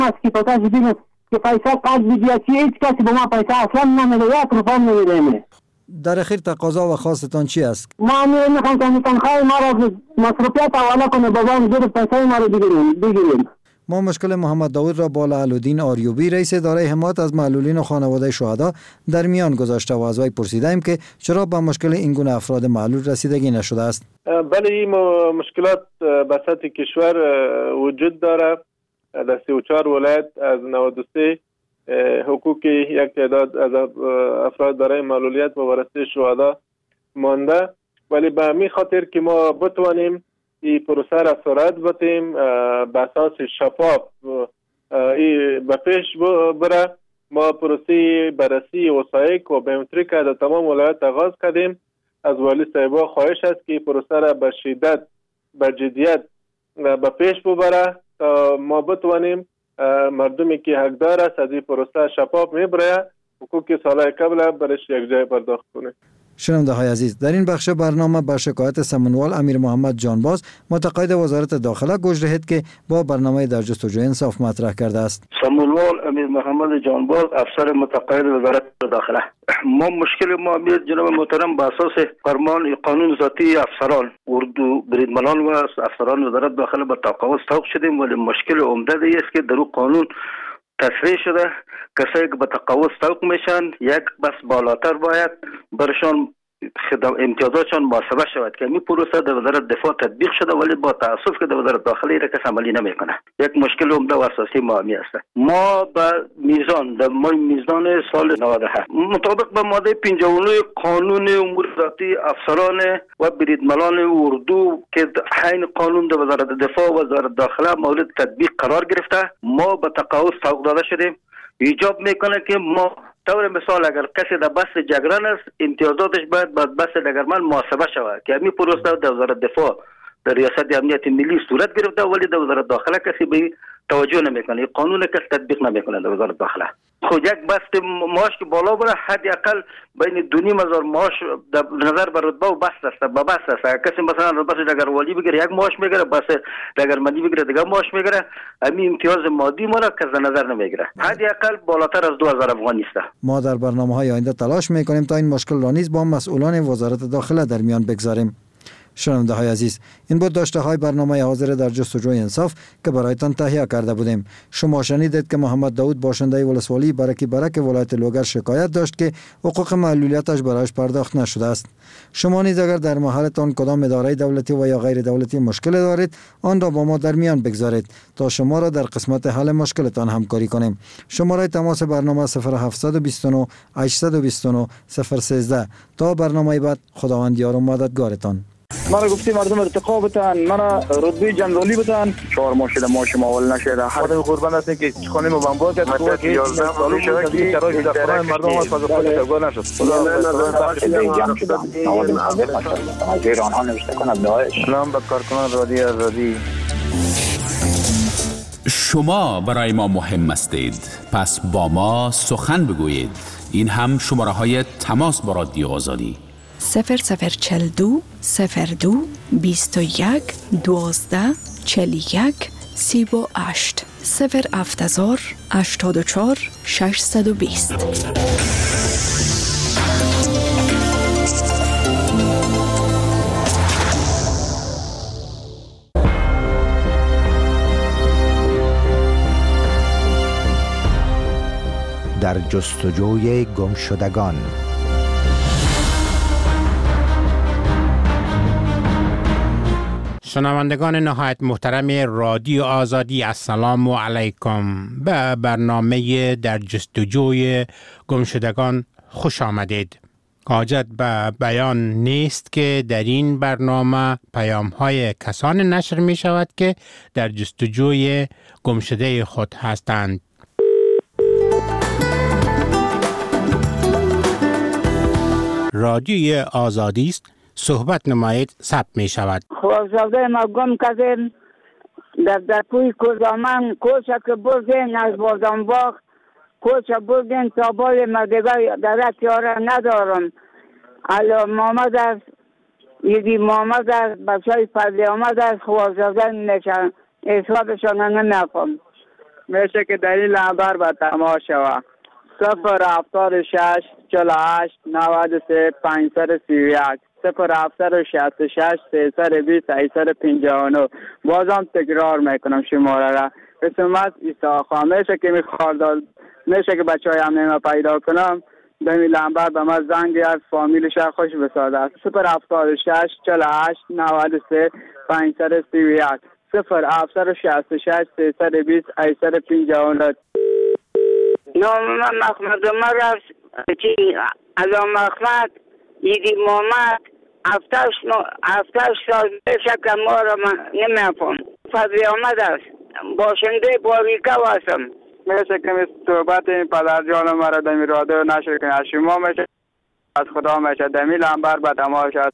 است که پتاش بینه که پیسه قد بیدیا چی هیچ کسی به ما پیسه اصلا نمیده، 1 روپیه نمیده. در اخیر تقاضا و خواستتان چی است؟ ما میخوایم که تنخواه ما را مصروفیت حواله کنه، بابام زیر پیسه ما رو بگیریم. ما مشکل محمد داود را با لعلالدین آریوبی رئیس اداره حمایت از معلولین و خانواده شهدا در میان گذاشته و از وی پرسیدیم که چرا به مشکل این گونه افراد معلول رسیدگی نشده است. بله، این مشکلات به سطح کشور وجود داره. در 34 ولایت از 93 حقوق یک تعداد از افراد دارای معلولیت و وارثه شهدا مانده، ولی به همین خاطر که ما بتوانیم این پروسه را سرعت بدیم، به اساس شفاف به پیش بره، ما پروسه بررسی وثایق و بیومتریک در تمام ولایت آغاز کردیم. از والی صاحبا خواهش است که پروسه را به شدت به جدیت به پیش ببره تا ما بتوانیم مردمی که حقدار است از این پروسه شفاف میبره حقوق سالهای قبل برش یک جای پرداخت کنه. شنونده های عزیز، در این بخش برنامه بر شکایت سمنوال امیر محمد جانباز متقاعد وزارت داخله گوش دهید که با برنامه در جستجوی انصاف مطرح کرده است. سمنوال امیر محمد جانباز، افسر متقاعد وزارت داخله. ما مشکل ما میاد جناب محترم به اساس فرمان قانون ذاتی افسران اردو بریدمنان و افسران وزارت داخله به تقاضا توقف شدیم، ولی مشکل عمده است که در قانون تصریح شده کسایی که به تقاضا توقف میشن یک بس بالاتر باید برشان امتیازاتشان محاسبه شود که این پروسه در وزارت دفاع تطبیق شده، ولی با تاسف که در وزارت داخله را کس عملی نمیکنه. یک مشکل عمده و اساسی ما می است. ما به میزان سال 97 مطابق به ماده 59 قانون امور ذاتی افسران و بریدمنان اردو که حین قانون در وزارت دفاع و وزارت داخله مورد تطبیق قرار گرفته، ما به تقاضا توقف داده شدیم. ایجاب میکنه که ما طور مثال اگر کسی در بس جگران است امتیازاتش باید بعد بس دگرمن محاسبه شود که همین پروسه در وزارت دفاع در ریاست امنیت ملی صورت گرفته، ولی در وزارت داخله کسی به توجه نمیکنه، قانون کسی تطبیق نمیکنه در وزارت داخله. خود یک بست معاش که بالا بره حد اقل بین 2,500 معاش در نظر به رتبه و بست است. با بست است کسی مثلا بس دگروالی بگیره یک معاش میگیره، بس دگرمندی بگیره دیگه معاش میگیره، همین امتیاز مادی ما را کس نظر نمیگیره. حد اقل بالاتر از 2,000 افغانی است. ما در برنامه‌های آینده تلاش میکنیم تا این مشکل را نیز با مسئولان وزارت داخله در میان بگذاریم. شنونده های عزیز، این بود داشته های برنامه حاضر در جستجوی انصاف که برایتان تهیه کرده بودیم. شما شنیدید که محمد داود باشنده ولسوالی برکی برک ولایت لوگر شکایت داشت که حقوق معلولیتش برایش پرداخت نشده است. شما نیز اگر در محلتان کدام اداره دولتی و یا غیر دولتی مشکل دارید، آن را با ما در میان بگذارید تا شما را در قسمت حل مشکلتان همکاری کنیم. شماره تماس برنامه 0729 829 013. تا برنامه بعد، خداوند یار و مددگارتان. مرا گفتی مردم ارتقا بتن، مرا رتبه جنرالی بتن، 4 ماه شده ماش معاول نشده. خدا قربان است که خانه ما بمبار کرد تو که 11 سال شده که شرایط در خانه مردم از فاز خود تگار نشد. از ایران ها نوشته کنم داعش. سلام به کارکنان رادیو آزادی. شما برای ما مهم هستید، پس با ما سخن بگویید. این هم شماره های تماس با رادیو آزادی 0042 02 21 12 41 38 070 84 620. در جستجوی گمشدگان. شنوندگان نهایت محترم رادیو آزادی، السلام علیکم. به برنامه در جستجوی گمشدگان خوش آمدید. حاجت به بیان نیست که در این برنامه پیام‌های کسانی نشر می شود که در جستجوی گمشده خود هستند. رادیوی آزادی است، صحبت نمایید، ثبت می شود. خوازده ما گم کردیم در پوی کوزامن، کوچه که بردین از بادنباغ، کوچه بردین تا بال مدگاه در تیاره ندارم. علا محمد است، یکی محمد است، بچه های فضلی آمد است، خوازده نشن حسابشان نمیکنم. میشه که در این نمبر به تماس شود 076 48 93 531 0766 320 859. بازم تکرار میکنم شماره را. اسم از ایساخا. میشه که میشه که بچه های همه پیدا کنم در این نمبر به من زنگ از فامیلش خوش بسازد 076 48 93 531 0766 320 859. نام من محمد عمر است. علام احمد ایدی محمد 7 سال پیش که ما را نمی‌فهم. فضل احمد است. باشنده باریکا هستم. میشه که صحبت این پدر جان مرا در این رادیو نشر کنید. از شما میشه از خدا میشه در این نمبر به تماس شد.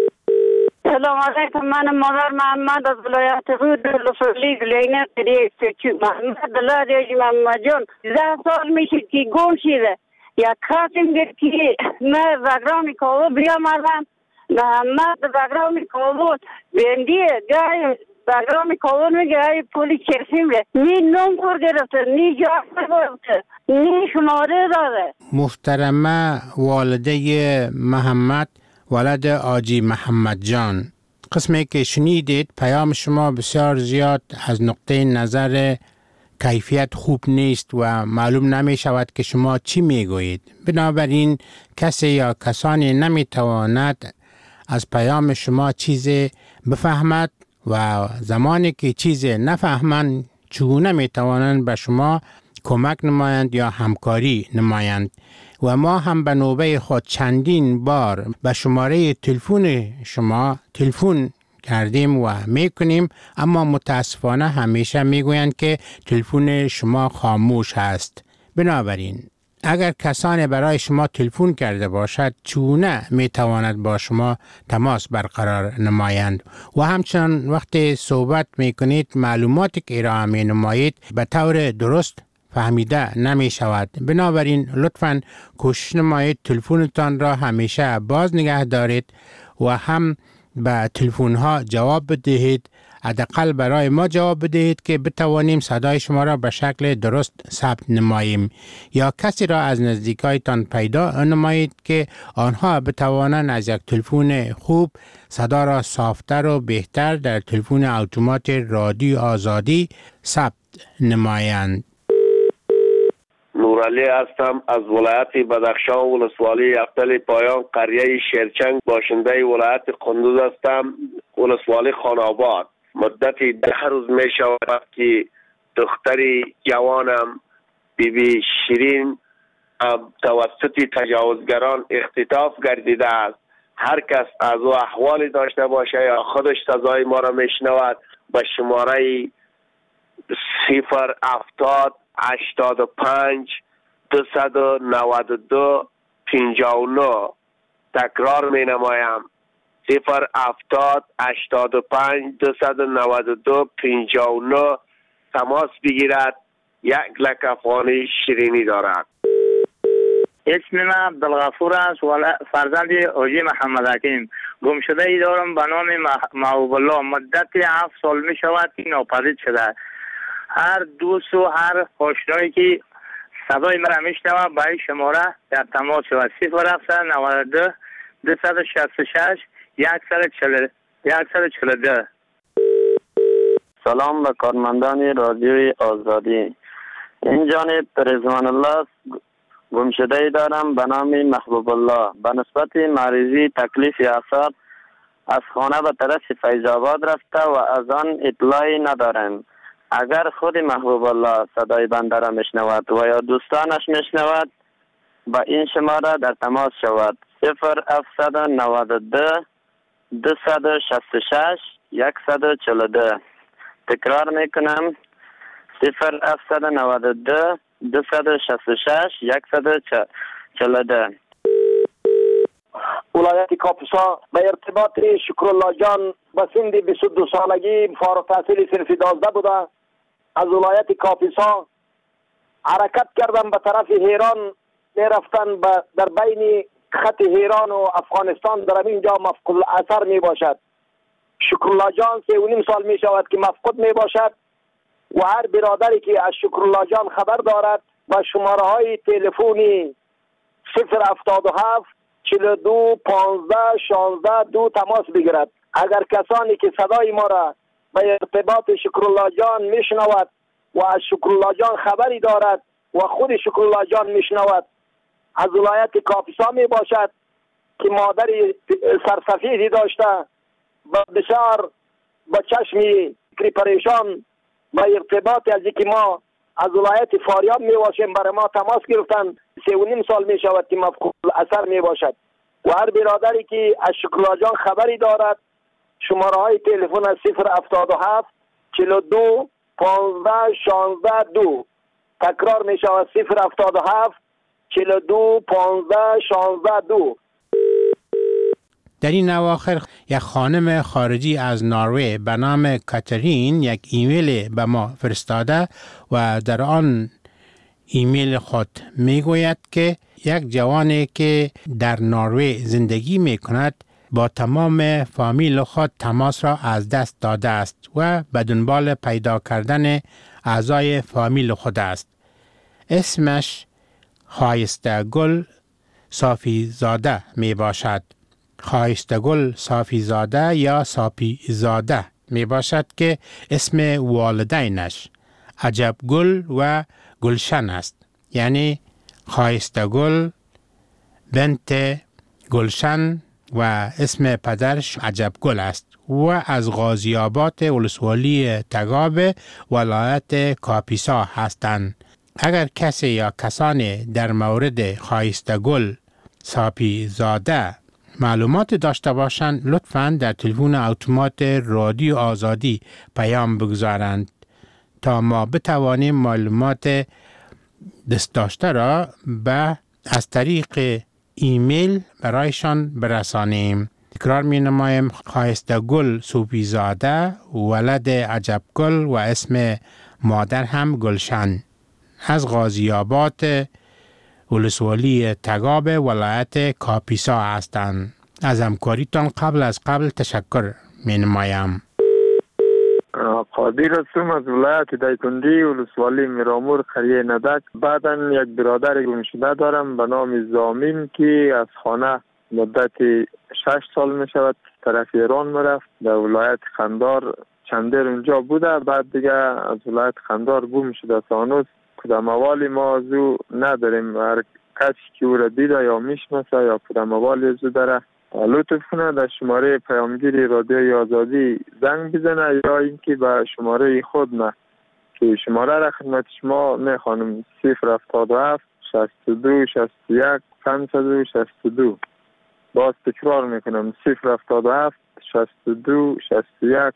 سلام علیکم. من مادر محمد از ولایت رود لفلی گلینه تریک محمد دلاده محمد جان 10 سال میشه که گم شده. یک خاتم گرد که من وگرامی کابل بیامدم محمد وگرامی کابل بندیه گای وگرامی کابل میگه های پولی چرسیم ره نی نوم کور گرفته نی جاسته گرفته نی شماره داده. محترمه والده محمد ولد آجی محمد جان، قسمی که شنیدید پیام شما بسیار زیاد از نقطه نظر کیفیت خوب نیست و معلوم نمی شود که شما چی می گویید. بنابراین کسی یا کسانی نمی تواند از پیام شما چیزی بفهمد و زمانی که چیزی نفهمند چگونه می توانند به شما کمک نمایند یا همکاری نمایند. و ما هم به نوبه خود چندین بار به شماره تلفن شما تلفن کردیم و میکنیم، اما متاسفانه همیشه میگویند که تلفن شما خاموش است. بنابراین اگر کسانی برای شما تلفن کرده باشد چونه میتواند با شما تماس برقرار نمایند و همچنان وقتی صحبت میکنید معلوماتی که ارائه می نمایید به طور درست فهمیده نمی شود. بنابراین لطفاً کوشش نمایید تلفنتان را همیشه باز نگه دارید و هم به تلفن ها جواب بدهید. حداقل برای ما جواب بدهید که بتوانیم صدای شما را به شکل درست ثبت نماییم، یا کسی را از نزدیکایتان پیدا نمایید که آنها بتوانند از یک تلفن خوب صدا را صافتر و بهتر در تلفن اتومات رادیو آزادی ثبت نمایند. نورعلی هستم از ولایت بدخشان ولسوالی یفتل پایان قریه شیرچنگ، باشنده ولایت قندوز هستم ولسوالی خاناباد. مدتی 10 روز می شود که دختری جوانم بیبی شیرین توسط تجاوزگران اختطاف گردیده است. هر کس از او احوالی داشته باشه یا خودش صدای ما را میشنود به شماره 070 85 292 59 تکرار می نمایم 070 85 292 59 تماس بگیرد. 1 لک افغانی شیرینی دارد. اسم من عبدالغفور است و فرزند آجی محمد حکیم. گم شده ای دارم به نام محبوب الله. مدت 7 سال می شود که ناپدید شده. هر دوست و هر آشنایی که صدای مرا میشنوه با این شماره در تماس شود 0792 266 142. سلام به کارمندان رادیوی آزادی. این جانب رضوان الله گم شده ای دارم به نام محبوب الله. به نسبت مریضی تکلیف اعصاب از خانه به طرف فیض آباد رفته و از آن اطلاعی ندارم. اگر خود محبوب الله صدای بنده را میشنود و یا دوستانش میشنود با این شماره در تماس شود 0792 266 142. تکرار میکنم 0792 266 142. ولایت کاپیسا به ارتباط شکرالله جان به سن 22 سالگی فارغ التحصیل صنف 12 بوده. از ولایت کاپیسا حرکت کردم به طرف ایران میرفتن در بین خط ایران و افغانستان در اینجا مفقود اثر می باشد. شکرالله جان 3.5 سال می شود که مفقود می باشد. و هر برادری که از شکرالله جان خبر دارد با شماره های تلفنی 077 42 15 16 2 تماس بگیرد. اگر کسانی که صدای ما را به ارتباط شکرالله جان میشنود و از شکرالله جان خبری دارد و خود شکرالله جان میشنود، از ولایت کاپیسا می باشد که مادر سرسفیدی داشته و بسیار با چشمی پریشان با ارتباط از که ما از ولایت فاریاب می باشیم برای ما تماس گرفتن. 3.5 سال می شود که مفقود اثر می باشد. و هر برادری که از شکرالله جان خبری دارد شماره های تلفن از 077 42 15 16 2 تکرار می شود 077 42 15 16 2. در این اواخر یک خانم خارجی از نروژ به نام کاترین یک ایمیل به ما فرستاده و در آن ایمیل خود میگوید که یک جوانی که در نروژ زندگی می کند با تمام فامیل خود تماس را از دست داده است و به دنبال پیدا کردن اعضای فامیل خود است. اسمش خایسته گل صافی زاده می باشد. خایسته گل صافی زاده یا صافی زاده می باشد که اسم والدینش عجب گل و گلشن است. یعنی خایسته گل بنت گلشن و اسم پدرش عجب گل است و از غازی‌آباد ولسوالی تگاب ولایت کاپیسا هستند. اگر کسی یا کسانی در مورد خایسته گل صافی زاده معلومات داشته باشند لطفاً در تلفن اتومات رادیو آزادی پیام بگذارند تا ما بتوانیم معلومات دست داشته را از طریق ایمیل برایشان برسانیم. تکرار می نمایم خایسته گل صوفی زاده ولد عجب گل و اسم مادر هم گلشن از غازی‌آباد ولسوالی تگاب ولایت کاپیسا هستند. از همکاریتان قبل تشکر می نمایم. قادر هستم از ولایت دایکنډي ولسوالی میرامور قریه ندک. بعداً یک برادر گمشده دارم به نام زامین که از خانه مدت 6 سال می شود طرف ایران میرفت. در ولایت قندار چندر اونجا بوده، بعد دیگه از ولایت قندار گم شده. هنوز کدام اوالی ما از او نداریم. هر کسی که او را دیده یا میشناسه یا کدام اوالی از او داره لطف کنه در شماره پیامگیری رادیوی آزادی زنگ بزنه یا اینکه به شماره خود نه که شماره را خدمت شما میخوانم 077 62 61 562. باز تکرار میکنم 077 62 61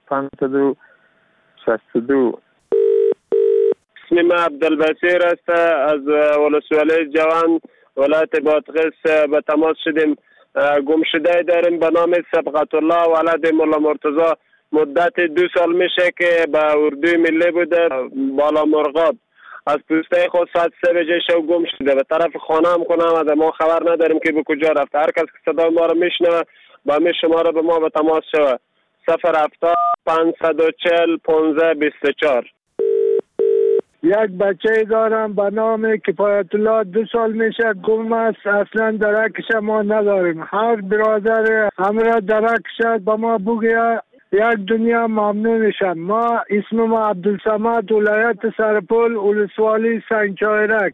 562. اسم ما عبدالبصیر است. از ولسوالی جوان ولایت بادغیس به تماس شدیم. گم شده داریم به نام سبقت الله ولد مولا مرتضی. مدت 2 سال میشه که به اردوی ملی بوده بالا مرغاب. از پوسته خود ساعت 3 بجه شب گم شده. به طرف خانه هم کنم ما خبر نداریم که به کجا رفته. هر کس که صدای ما رو میشنوه با می شماره به ما به تماس شوه 070 540 15 24. یک بچه دارم به نام کفایت الله 2 سال میشه گم است. اصلا درکش ما نداریم. هر برادر همراه درکش به ما بگه یک دنیا ممنونشم. ما اسم ما عبدالصمد ولایت سرپل ولسوالی سنگچایرک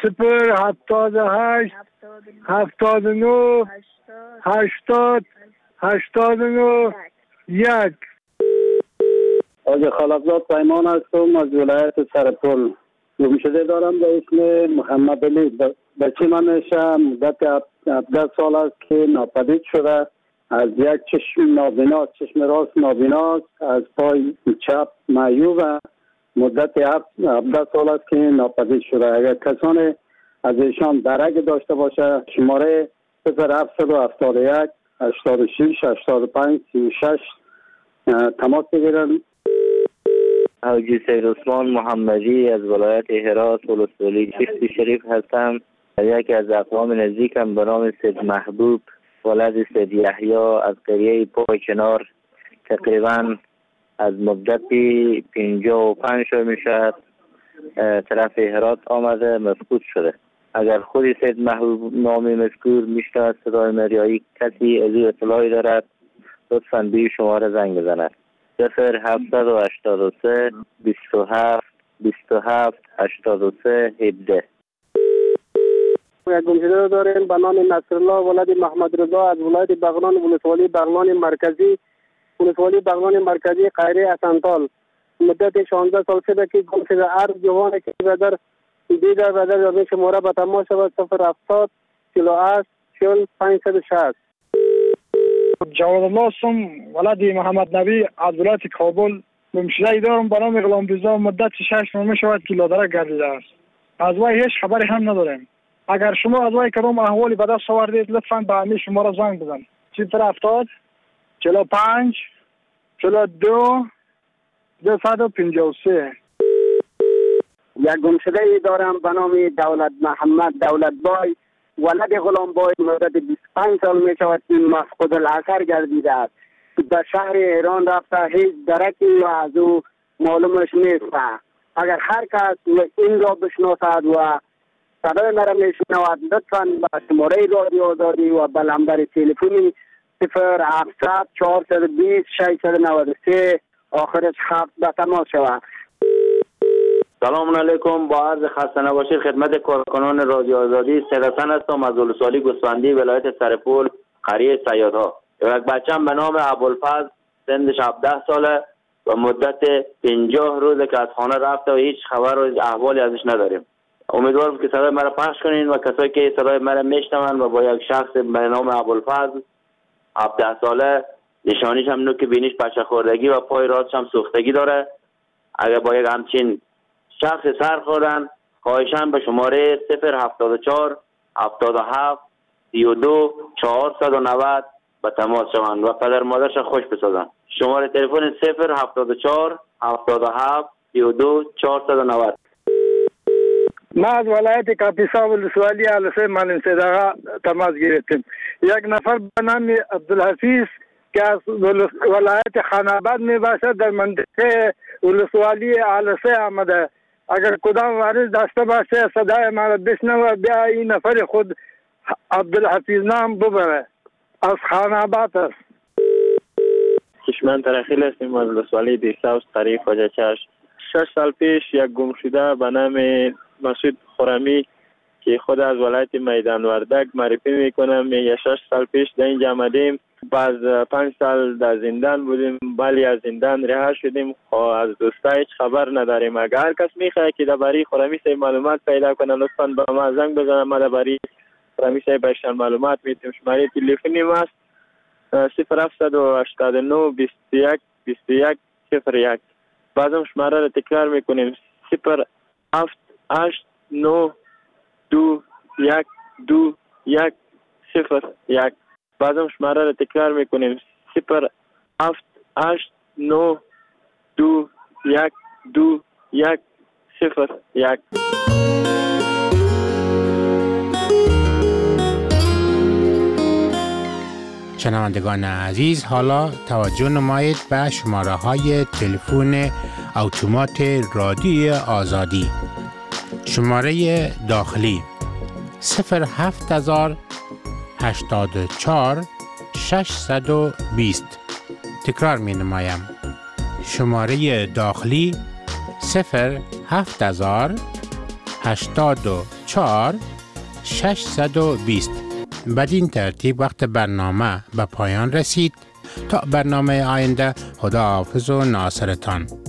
078 79 80 89 1. آج خالقزاد پیمان هستم از ولایت سرپل. گمشده دارم به اسم محمد علی. بچه من میشه مدت 17 سال است که ناپدید شده. از یک چشم راست نابیناست، از پای چپ معیوب. مدت 17 سال است که ناپدید شده. اگر کسانی از ایشان درک داشته باشه شماره 0771 86 85 36 تماس بگیرن. حاجی سید عثمان محمدی از ولایت هرات ولسوالی چشتی شریف هستم. یکی از اقوام نزدیکم به نام سید محبوب ولد سید یحیی از قریه پای کنار تقریبا از مدت 55 می شود طرف هرات آمده مفقود شده. اگر خودی سید محبوب نامی مذکور میشنود صدای مریایی کسی از او اطلاعی دارد لطفاً به شماره زنگ بزند 0783 27 27 83 17. یک گمشده داریم به نام نصرالله ولد محمد رضا از ولایت بغلان ولسوالی بغلان مرکزی قیره اسنتال. مدت 16 سال شده که گمشده. هر جوانی که بدر دیده بدر به شماره به تماس شود 070 48 40 560. جواد الله سم ولد محمد نبی از ولایت کابل گمشده دارم به نام غلام رضا. مدت 6 ماه شود که لادرک گردیده است. از وی هیچ خبری هم نداریم. اگر شما از وی کدام احوالی به دست آوردید لطفاً به همین شماره زنگ بزن 070 45 42 253. یک گمشده ای دارم به نام دولت محمد دولت بای ولد غلام بای. مدت 25 سال می شود که مفقود الاثر گردیده است. به شهر ایران رفته هیچ درکی از او معلومش نیست. اگر هر کس این را بشناسد و صدای مرا میشنود لطفاً به شماره رادیو آزادی و به نمبر تلفنی 0700 420 693 آخرش 7 به تماس شود. سلام علیکم. با عرض خسته نباشید خدمت کارکنان رادیو آزادی. سید حسن هستم از ولسوالی گوسفندی ولایت سرپول قریه صیادها. یک بچه‌ام به نام ابوالفضل سنش 17 ساله و مدت 50 روزه که از خانه رفته و هیچ خبر و احوالی ازش نداریم. امیدوارم که صدای مرا پخش کنین و کسایی که صدای مرا میشنون و با یک شخص به نام ابوالفضل 17 ساله نشانیش هم نوک بینیش پشه خوردگی و پای راستش هم سوختگی داره. اگر با یک همچین شخص سر خوردن خواهشاً به شماره 074 77 32 490 به تماس شوند و پدر مادرش خوش بسازن. شماره تلفن 074 77 32 490. ما از ولایت کاپیسا ولسوالی علسه معلم صدقه تماس گرفتیم. یک نفر به نام عبدالحفیظ که از ولایت خاناباد می باشد در منطقه ولسوالی علسه آمده. اگر کدام وارث داشته باشه صدای ما را بشنوه بیا این نفر خود عبدالحفیظ نام ببره از خاناباد است. کشمن ترخیل هستیم از ولسوالی دیساوس قریه خواجه چشم. 6 سال پیش یک گمشده به نام مسعود خرمی که خود از ولایت میدان وردک معرفی میکنم. 6 سال پیش در اینجا آمدیم. بعد 5 سال در زندان بودیم. ولی از زندان رها شدیم. از دوستا هیچ خبر نداریم. اگر هر کس میخواد که درباره خرمی صاحب معلومات پیدا کنه لطفاً به ما زنگ بزنه. ما درباره خرمی صاحب بیشتر معلومات میتیم. شماره تلفنی ما است 0789 21 21 01. بعدم شماره را تکرار میکنیم 078 2 1 2 1 0 1. بعدم شماره را تکرار میکنیم 078 2 1 2 1 0 1. شنوندگان عزیز، حالا توجه نمایید به شماره های تلفن اتومات رادیو آزادی. شماره داخلی 07000 84 620. تکرار می نمایم. شماره داخلی 07000 84 620. بدین ترتیب وقت برنامه به پایان رسید. تا برنامه آینده خداحافظ و ناصرتان.